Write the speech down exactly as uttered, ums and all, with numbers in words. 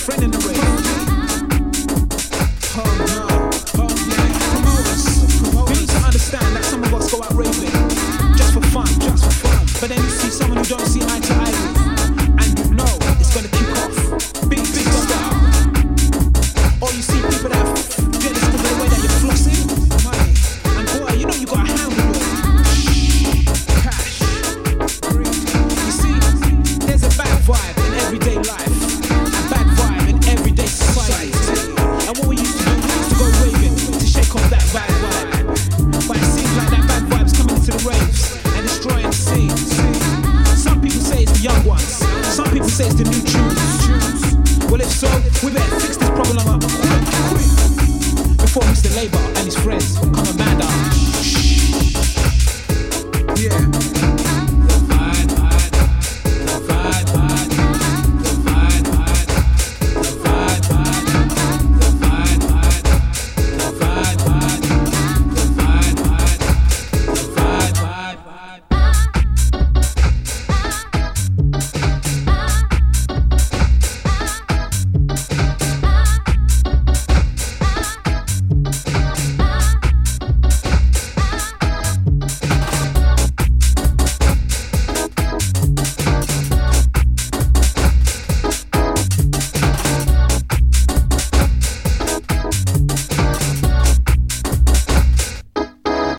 friend in the rave. Oh no, oh yeah, promoters, promoters. We need to understand that some of us go out raving just for fun, just for fun. But then you see someone who don't see eye to eye with, and you know it's gonna kick off. Big, big stuff. Or you see people that are jealous because of the way that you're flossing money. And boy, you know you gotta handle your cash. You see, there's a bad vibe in everyday life, a bad vibe in everyday society. And what we used to do, we used to go raving to shake off that bad vibe. But it seems like that bad vibe's coming into the raves and destroying the scene. Some people say it's the young ones, some people say it's the new tunes. Well, if so, we better fix this problem up quick, quick, before Mister Labour and his friends